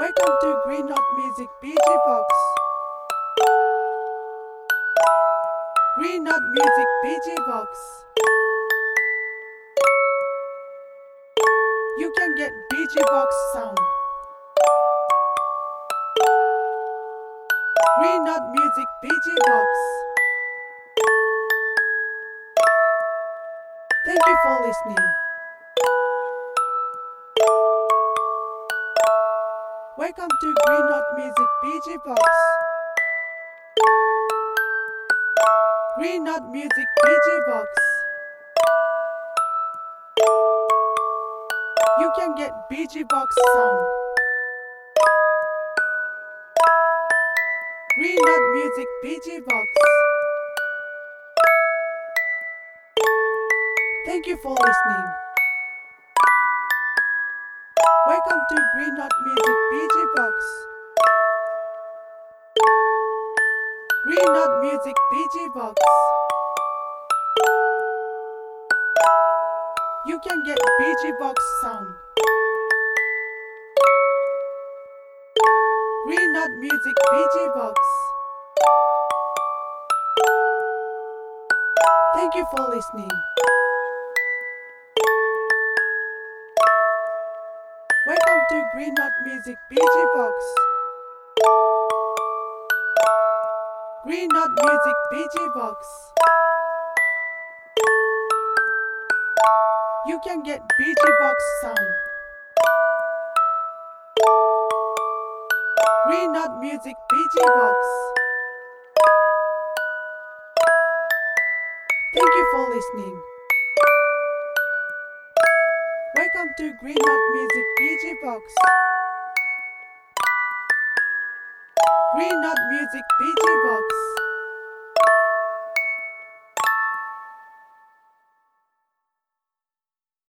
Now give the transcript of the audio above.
Welcome to Green Note Music BG Box. Green Note Music BG Box. You can get BG Box sound. Green Note Music BG Box. Thank you for listening. Welcome to Green Note Music BG Box. Green Note Music BG Box. You can get BG Box sound. Green Note Music BG Box. Thank you for listening. Welcome to Green Note Music BG Box. Green Note Music BG Box. You can get BG Box sound. Green Note Music BG Box. Thank you for listening. Welcome to Green Note Music BG Box. Green Note Music BG Box. You can get BG Box sound. Green Note Music BG Box. Thank you for listening. Welcome to Green Note Music BG Box. Green Note Music BG Box.